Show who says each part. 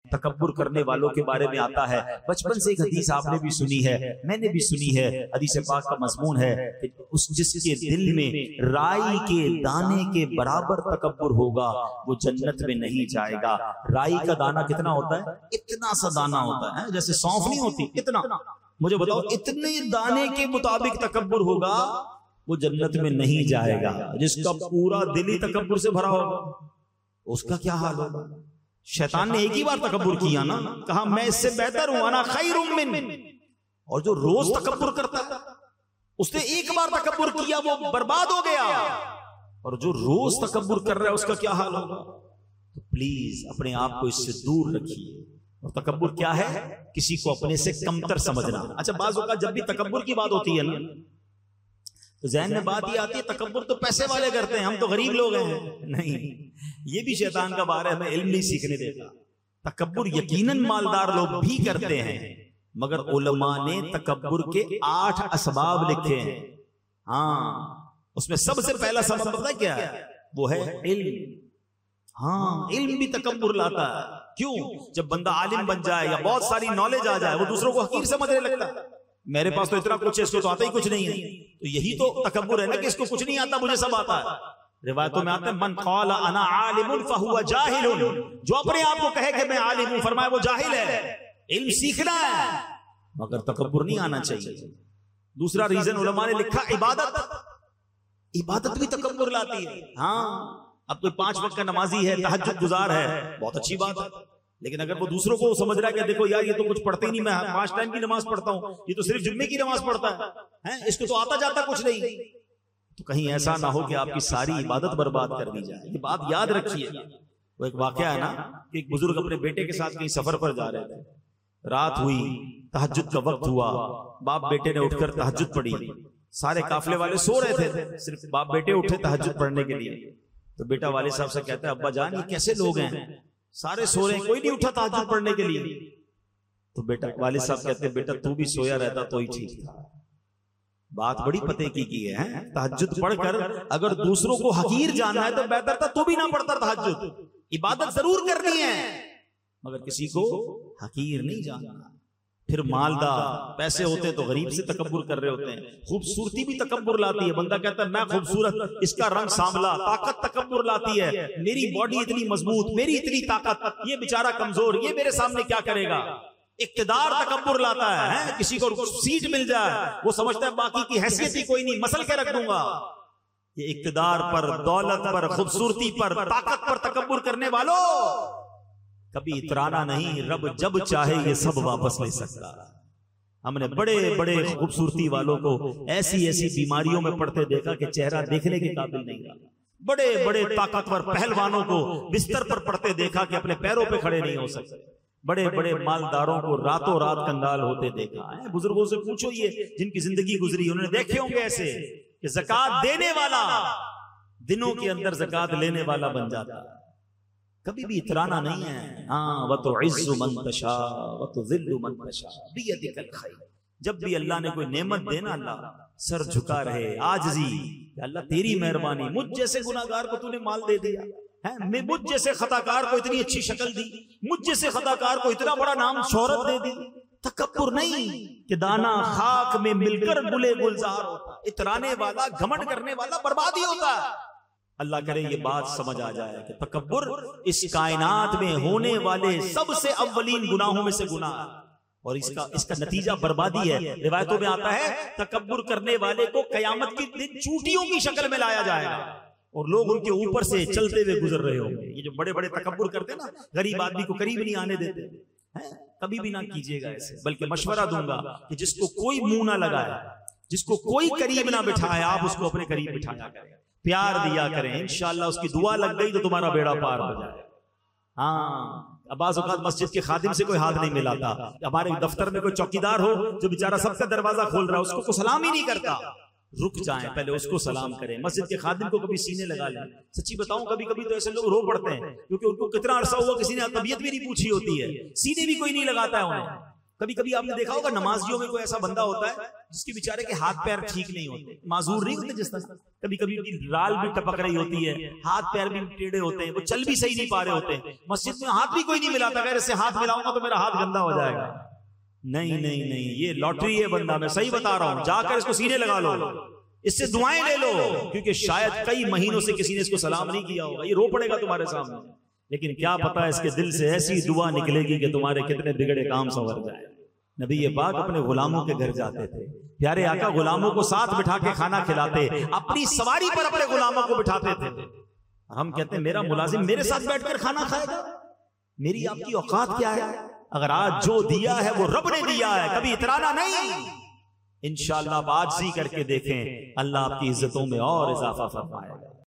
Speaker 1: तकब्बुर करने वालों के बारे में आता है। बचपन से एक हदीस आपने भी सुनी है, मैंने भी सुनी है। हदीस पाक का मजमून है कि उस जिसके दिल में राई के दाने के बराबर तकब्बुर होगा वो जन्नत में नहीं जाएगा। राई का दाना कितना होता है? इतना सा दाना होता है, जैसे सौंफ नहीं होती, इतना। मुझे बताओ, इतने दाने के मुताबिक तकब्बुर होगा वो जन्नत में नहीं जाएगा। जिसका पूरा दिल ही तकब्बुर से भरा होगा उसका क्या हाल होगा? शैतान ने एक ही बार तकब्बुर किया ना, कहा मैं इससे बेहतर हूं, अना खैरुम मिन। और जो रोज तकब्बुर करता है, उसने एक बार तकब्बुर किया वो बर्बाद हो गया। और जो रोज तकब्बुर कर रहा है उसका क्या हाल होगा? तो प्लीज अपने आप को इससे दूर रखिए। और तकब्बुर क्या है? किसी को अपने से कमतर समझना। अच्छा, बाज़ औक़ात जब भी तकब्बुर की बात होती है ना, तो ज़हन में बात ये आती है तकब्बुर तो पैसे वाले करते हैं, हम तो गरीब लोग हैं। नहीं, ये भी शैतान का बार है, हमें इल्म नहीं सीखने देता। तकब्बुर यकीनन मालदार लोग भी करते हैं, मगर उलमा ने तकब्बुर के 8 असबाब लिखे हैं। हाँ, उसमें सबसे पहला सबब पता क्या है? वो है इल्म। हाँ, इल्म भी तकब्बुर लाता है। क्यों? जब बंदा आलिम बन जाए या बहुत सारी नॉलेज आ जाए, वो दूसरों को हकीर समझने लगता है। मेरे पास तो इतना कुछ है, इसको तो आता ही कुछ नहीं है। तो यही तो तकब्बुर है ना कि इसको कुछ नहीं आता, मुझे सब आता है। रिवायतों में आता है मन क़ाला अना आलिमुन फहुवा जाहिलुन, जो अपने आप को कहे कि मैं आलिम हूं, फरमाया वो जाहिल है। इल्म सीखना है मगर तकब्बुर नहीं आना चाहिए। दूसरा रीजन उलमा ने लिखा इबादत। इबादत भी तकब्बुर लाती है। हाँ, अब कोई 5 वक्त का नमाजी है, तहज्जुद गुजार है, बहुत अच्छी बात है। लेकिन अगर वो दूसरों को समझ रहा है कि देखो यार ये तो कुछ पढ़ते ही नहीं, मैं 5 टाइम की नमाज पढ़ता हूँ, ये तो सिर्फ जुम्मे की नमाज पढ़ता है, इसको तो आता जाता कुछ नहीं, तो कहीं ऐसा ना हो कि आपकी सारी इबादत बर्बाद कर दी जाए। ये बात याद रखिए। वो एक वाकया है ना कि एक बुजुर्ग अपने बेटे के साथ कहीं सफर पर जा रहे थे। रात हुई, तहज्जुद का वक्त हुआ, बाप बेटे ने उठकर तहज्जुद पढ़ी। सारे काफिले वाले सो रहे थे, सिर्फ बाप बेटे उठे तहज्जुद पढ़ने के लिए। तो बेटा वाले साहब से कहता है, अब्बा जान ये कैसे लोग हैं, सारे सो रहे हैं, कोई नहीं उठा तहज्जुद पढ़ने के लिए। तो बेटा वाले साहब कहते हैं, बेटा तू भी सोया रहता तो ही ठीक था। बात बड़ी पते की है। तहज्जुद पढ़कर अगर दूसरों को हकीर जानना है तो बेहतर था तू भी ना पढ़ता तहज्जुद। इबादत जरूर करनी है मगर किसी को हकीर नहीं जानना। फिर मालदार पैसे होते तो गरीब से तकब्बुर कर रहे होते हैं। खूबसूरती भी तकब्बुर लाती है। बंदा कहता है मैं खूबसूरत, इसका रंग सांवला। ताकत तकब्बुर लाती है, मेरी बॉडी इतनी मजबूत, मेरी इतनी ताकत, ये बेचारा कमजोर, ये मेरे सामने क्या करेगा। इक्तदार तकब्बुर लाता है। किसी को सीट मिल जाए वो समझता है बाकी की हैसियत ही कोई नहीं, मसल के रख दूंगा। ये इक्तदार पर, दौलत पर, खूबसूरती पर, ताकत पर तकब्बुर करने वालों कभी इतराना नहीं। रब जब चाहे ये सब वापस ले सकता। हमने बड़े बड़े खूबसूरती वालों को ऐसी ऐसी बीमारियों में पड़ते देखा कि चेहरा देखने के काबिल नहीं रहा। बड़े बड़े ताकतवर पहलवानों को बिस्तर पर पड़ते देखा कि अपने पैरों पे खड़े नहीं हो सकते। बड़े बड़े मालदारों को रातों रात कंगाल होते देखा है। बुजुर्गों से पूछो ये जिनकी जिंदगी गुजरी, उन्होंने देखे होंगे ऐसे कि ज़कात देने वाला दिनों के अंदर ज़कात लेने वाला बन जाता। कभी भी इतराना नहीं है। हाँ, व तो इज़्ज़ु मन तशा व तो ज़िल्लु मन तशा बियदिकल खैर। जब भी अल्लाह ने कोई नेमत देना, अल्लाह सर झुका रहे, आजिज़ी, अल्लाह तेरी मेहरबानी, मुझ जैसे गुनाहगार को तूने माल दे दिया है, मैं मुझ जैसे खताकार को इतनी अच्छी शक्ल दी, मुझ जैसे खताकार को इतना बड़ा नाम शोहरत दे दी। तकब्बुर नहीं कि दाना खाक में मिलकर गुले गुलजार होता। इतराने वाला, घमंड करने वाला बर्बादी होता है। अल्लाह करे ये बात समझ आ जाए कि तकब्बुर इस कायनात में होने वाले सबसे अव्वलीन गुनाहों में से गुनाह है और इसका नतीजा बर्बादी है। रिवायतों में आता है तकब्बुर करने वाले को कयामत के दिन चूंटियों की शक्ल में लाया जाएगा और लोग उनके ऊपर से चलते हुए गुजर रहे होंगे। ये जो बड़े बड़े तकब्बुर करते हैं ना, गरीब आदमी को करीब नहीं आने देते हैं। कभी भी ना कीजिएगा ऐसे। बल्कि मशवरा दूंगा कि जिसको कोई मुंह ना लगाए, जिसको कोई करीब ना बिठाए, आप उसको अपने करीब बिठाया करें, प्यार दिया करें। इंशाअल्लाह उसकी दुआ लग गई तो तुम्हारा बेड़ा पार हो जाए। हाँ, बाज़ औक़ात मस्जिद के खादिम से कोई हाथ नहीं मिलाता। हमारे दफ्तर में कोई चौकीदार हो जो बेचारा सबका दरवाजा खोल रहा है, उसको कोई सलाम ही नहीं करता। रुक जाएं, पहले उसको सलाम करें। मस्जिद के खादिम को कभी सीने लगा लें। सच्ची बताऊं, कभी कभी तो ऐसे लोग रो पड़ते हैं क्योंकि उनको कितना अरसा हुआ किसी ने तबीयत भी नहीं पूछी होती है, सीने भी कोई नहीं लगाता है उन्हें। कभी कभी आपने देखा होगा नमाजियों में कोई ऐसा बंदा होता है जिसके बेचारे के हाथ पैर ठीक नहीं होते, माजूर नहीं होते, जिस तरह कभी कभी राल भी टपक रही होती है, हाथ पैर भी टेढ़े होते हैं, वो चल भी सही नहीं पा रहे होते हैं, मस्जिद में हाथ भी कोई नहीं मिलाता, अगर इससे हाथ मिलाऊंगा तो मेरा हाथ गंदा हो जाएगा। नहीं नहीं नहीं, ये लॉटरी है बंदा, मैं सही बता रहा हूं, जाकर इसको सीने लगा लो, इससे दुआएं ले लो, क्योंकि शायद कई महीनों से किसी ने इसको सलाम नहीं किया होगा, ये रो पड़ेगा तुम्हारे सामने, लेकिन क्या पता है इसके दिल से ऐसी दुआ निकलेगी कि तुम्हारे कितने बिगड़े काम संवर जाए। नबी ये पाक अपने गुलामों के घर जाते थे, प्यारे आका गुलामों को साथ बिठा के खाना खिलाते, अपनी सवारी पर अपने गुलामों को बिठाते थे। हम कहते हैं मेरा मुलाजिम मेरे साथ बैठकर खाना खाएगा, मेरी आपकी औकात क्या है? अगर आज जो दिया है वो रब ने दिया है, कभी इतराना नहीं। इंशाअल्लाह आप आजिज़ी करके देखें, अल्लाह आपकी इज्जतों में और इजाफा फरमाएगा।